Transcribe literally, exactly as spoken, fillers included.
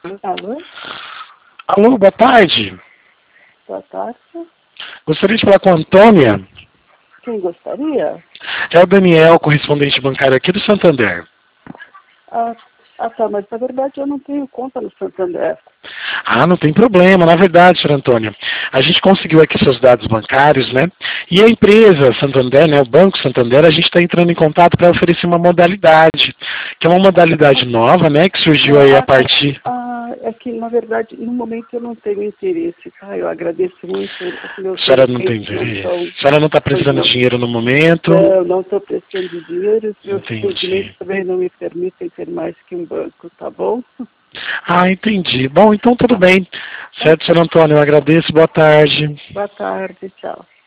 Alô? Alô, boa tarde. Boa tarde. Gostaria de falar com a Antônia. Quem gostaria? É o Daniel, correspondente bancário aqui do Santander. Ah, ah, tá, mas na verdade eu não tenho conta no Santander. Ah, não tem problema. Na verdade, senhor Antônio, a gente conseguiu aqui seus dados bancários, né? E a empresa Santander, né, o Banco Santander, a gente está entrando em contato para oferecer uma modalidade, que é uma modalidade nova, né, que surgiu aí a Ah, tá. partir... Ah, é que na verdade, no momento eu não tenho interesse, tá? Eu agradeço muito os meus A senhora não tem documentos não interesse? são... A senhora não está Pois precisando de não. dinheiro no momento? Não, não estou precisando de dinheiro, os meus Entendi. documentos também não me permitem ter mais que um banco, tá bom? Ah, entendi. Bom, então tudo Tá. bem. Certo, senhor Antônio, eu agradeço. Boa tarde. Boa tarde, tchau.